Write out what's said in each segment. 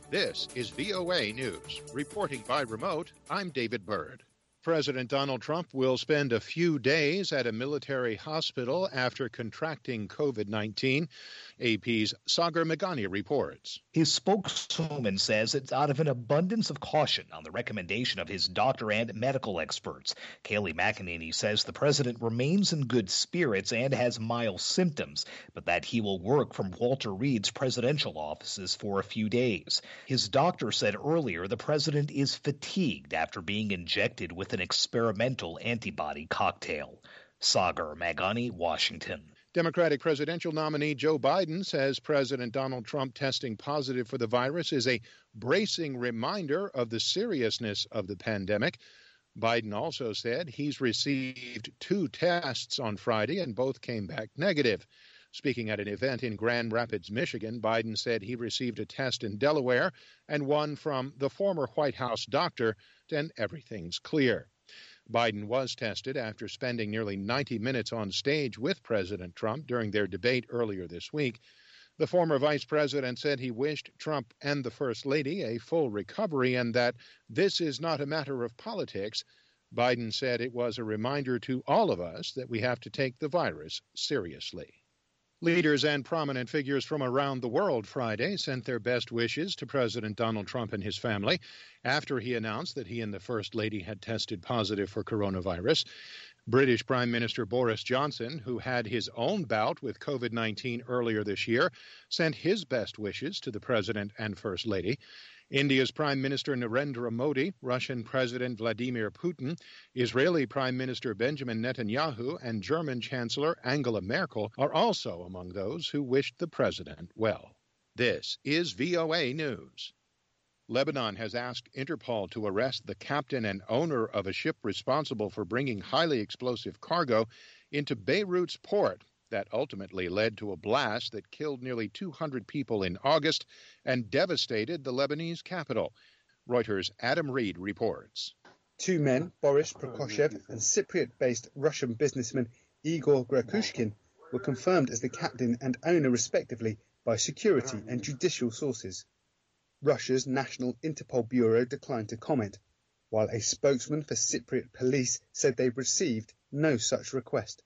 This is VOA News. Reporting by remote, I'm David Byrd. President Donald Trump will spend a few days at a military hospital after contracting COVID-19. AP's Sagar Meghani reports. His spokeswoman says it's out of an abundance of caution on the recommendation of his doctor and medical experts. Kayleigh McEnany says the president remains in good spirits and has mild symptoms, but that he will work from Walter Reed's presidential offices for a few days. His doctor said earlier the president is fatigued after being injected with an experimental antibody cocktail. Sagar Meghani, Washington. Democratic presidential nominee Joe Biden says President Donald Trump testing positive for the virus is a bracing reminder of the seriousness of the pandemic. Biden also said he's received 2 tests on Friday and both came back negative. Speaking at an event in Grand Rapids, Michigan, Biden said he received a test in Delaware and one from the former White House doctor, and everything's clear. Biden was tested after spending nearly 90 minutes on stage with President Trump during their debate earlier this week. The former vice president said he wished Trump and the First Lady a full recovery and that this is not a matter of politics. Biden said it was a reminder to all of us that we have to take the virus seriously. Leaders and prominent figures from around the world Friday sent their best wishes to President Donald Trump and his family after he announced that he and the First Lady had tested positive for coronavirus. British Prime Minister Boris Johnson, who had his own bout with COVID-19 earlier this year, sent his best wishes to the President and First Lady. India's Prime Minister Narendra Modi, Russian President Vladimir Putin, Israeli Prime Minister Benjamin Netanyahu, and German Chancellor Angela Merkel are also among those who wished the president well. This is VOA News. Lebanon has asked Interpol to arrest the captain and owner of a ship responsible for bringing highly explosive cargo into Beirut's port. That ultimately led to a blast that killed nearly 200 people in August and devastated the Lebanese capital. Reuters' Adam Reed reports. 2 men, Boris Prokoshev and Cypriot-based Russian businessman Igor Grakushkin, were confirmed as the captain and owner respectively by security and judicial sources. Russia's National Interpol Bureau declined to comment, while a spokesman for Cypriot police said they received no such request.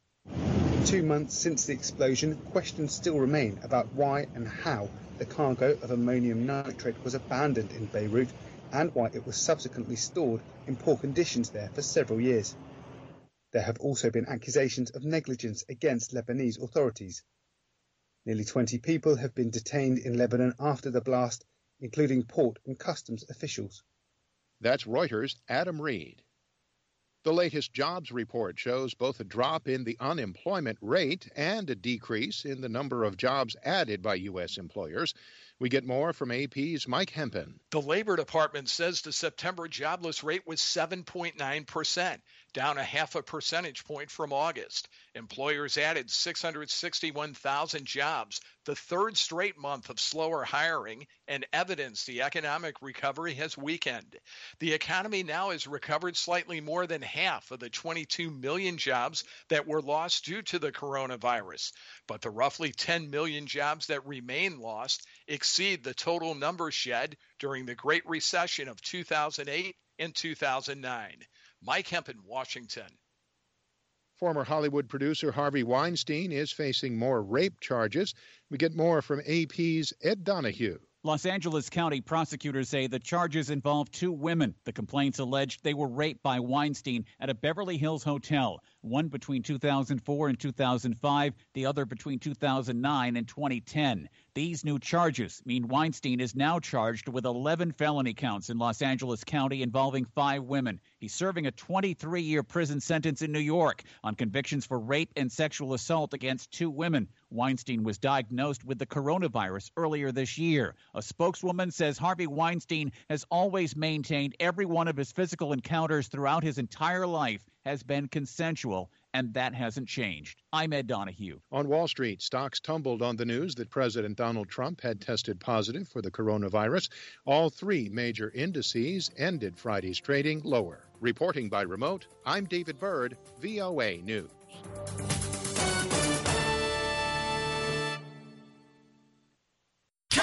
2 months since the explosion, questions still remain about why and how the cargo of ammonium nitrate was abandoned in Beirut and why it was subsequently stored in poor conditions there for several years. There have also been accusations of negligence against Lebanese authorities. Nearly 20 people have been detained in Lebanon after the blast, including port and customs officials. That's Reuters' Adam Reed. The latest jobs report shows both a drop in the unemployment rate and a decrease in the number of jobs added by U.S. employers. We get more from AP's Mike Hempen. The Labor Department says the September jobless rate was 7.9%, down a half a percentage point from August. Employers added 661,000 jobs, the 3rd straight month of slower hiring, and evidence the economic recovery has weakened. The economy now has recovered slightly more than half of the 22 million jobs that were lost due to the coronavirus. But the roughly 10 million jobs that remain lost exceed the total number shed during the Great Recession of 2008 and 2009. Mike Hempen, Washington. Former Hollywood producer Harvey Weinstein is facing more rape charges. We get more from AP's Ed Donahue. Los Angeles County prosecutors say the charges involve 2 women. The complaints alleged they were raped by Weinstein at a Beverly Hills hotel, one between 2004 and 2005, the other between 2009 and 2010. These new charges mean Weinstein is now charged with 11 felony counts in Los Angeles County involving 5 women. He's serving a 23-year prison sentence in New York on convictions for rape and sexual assault against 2 women. Weinstein was diagnosed with the coronavirus earlier this year. A spokeswoman says Harvey Weinstein has always maintained every one of his physical encounters throughout his entire life has been consensual, and that hasn't changed. I'm Ed Donahue. On Wall Street, stocks tumbled on the news that President Donald Trump had tested positive for the coronavirus. All 3 major indices ended Friday's trading lower. Reporting by remote, I'm David Byrd, VOA News.